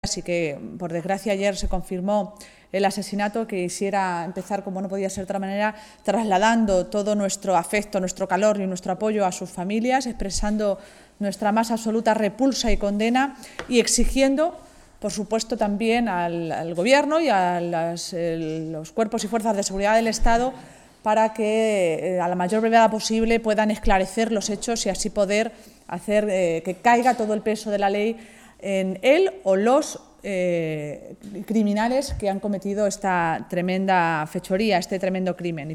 familias y que, por desgracia, ayer se confirmó el asesinato, que quisiera empezar, como no podía ser de otra manera, trasladando todo nuestro afecto, nuestro calor y nuestro apoyo a sus familias, expresando nuestra más absoluta repulsa y condena y exigiendo, por supuesto, también al Gobierno y a los cuerpos y fuerzas de seguridad del Estado para que a la mayor brevedad posible puedan esclarecer los hechos y así poder hacer que caiga todo el peso de la ley en él o los criminales que han cometido esta tremenda fechoría, este tremendo crimen.